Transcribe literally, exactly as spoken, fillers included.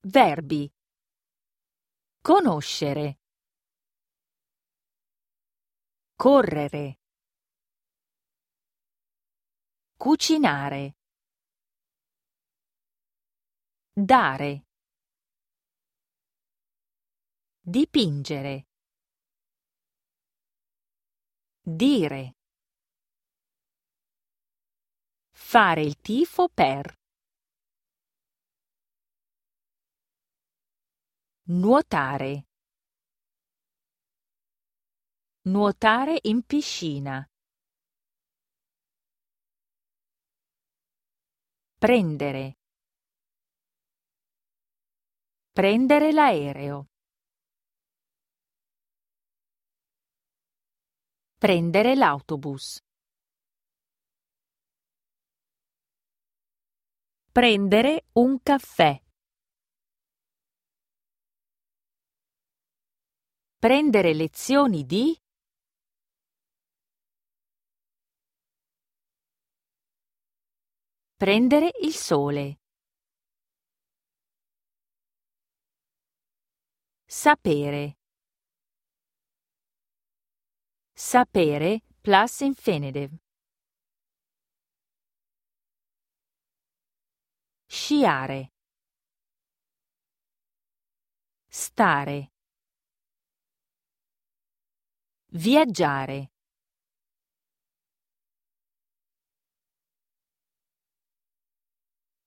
Verbi. Conoscere. Correre. Cucinare. Dare. Dipingere. Dire. Fare il tifo per. Nuotare. Nuotare in piscina. Prendere. Prendere l'aereo. Prendere l'autobus. Prendere un caffè. Prendere lezioni di. Prendere il sole. Sapere. Sapere plus infinitive. Sciare. Stare. Viaggiare.